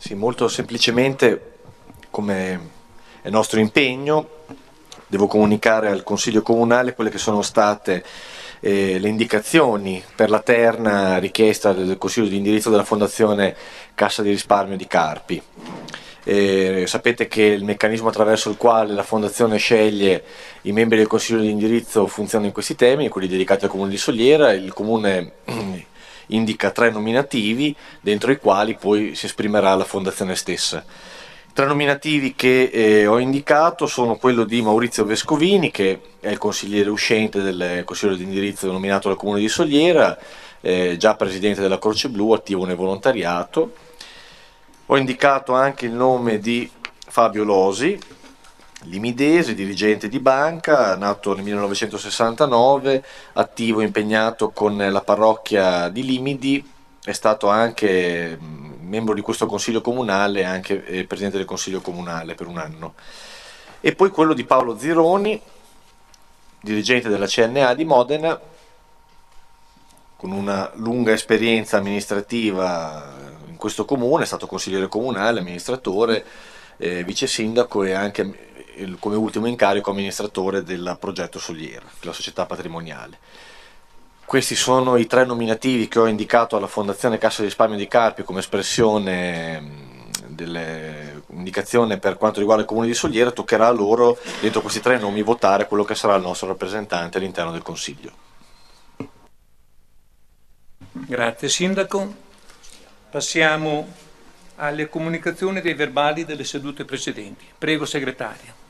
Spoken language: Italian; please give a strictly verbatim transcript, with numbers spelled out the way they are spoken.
Sì, molto semplicemente, come è nostro impegno, devo comunicare al Consiglio Comunale quelle che sono state eh, le indicazioni per la terna richiesta del Consiglio di indirizzo della Fondazione Cassa di Risparmio di Carpi. Eh, sapete che il meccanismo attraverso il quale la Fondazione sceglie i membri del Consiglio di indirizzo funziona in questi termini, quelli dedicati al Comune di Soliera. Il Comune indica tre nominativi, dentro i quali poi si esprimerà la Fondazione stessa. I tre nominativi che eh, ho indicato sono quello di Maurizio Vescovini, che è il consigliere uscente del Consiglio di indirizzo nominato dal Comune di Soliera, eh, già presidente della Croce Blu, attivo nel volontariato. Ho indicato anche il nome di Fabio Losi, limidese, dirigente di banca, nato nel millenovecentosessantanove, attivo e impegnato con la parrocchia di Limidi, è stato anche membro di questo consiglio comunale e anche eh, presidente del consiglio comunale per un anno. E poi quello di Paolo Zironi, dirigente della C N A di Modena, con una lunga esperienza amministrativa in questo comune, è stato consigliere comunale, amministratore, eh, vice sindaco e anche come ultimo incarico amministratore del progetto Soliera, la società patrimoniale. Questi sono i tre nominativi che ho indicato alla Fondazione Cassa di Risparmio di Carpi come espressione dell'indicazione per quanto riguarda il Comune di Soliera. Toccherà a loro, dentro questi tre nomi, votare quello che sarà il nostro rappresentante all'interno del Consiglio. Grazie Sindaco. Passiamo alle comunicazioni dei verbali delle sedute precedenti. Prego Segretario.